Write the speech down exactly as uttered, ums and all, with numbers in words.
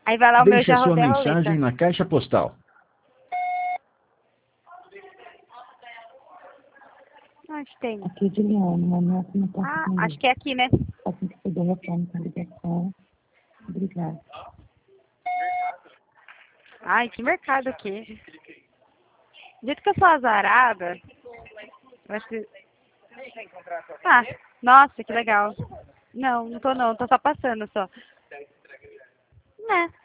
Aí vai lá o meu Deixe já a sua rodei a mensagem roleta. na caixa postal. Onde tem? Aqui, Juliana, momento não posso Ah, atender. acho que é aqui, né? Assim que puder, retorno com a ligação. Obrigada. Ai, que mercado aqui. Do jeito que eu sou azarada, eu acho que... Ah, nossa, que legal. Não, não tô não, tô só passando só. Né?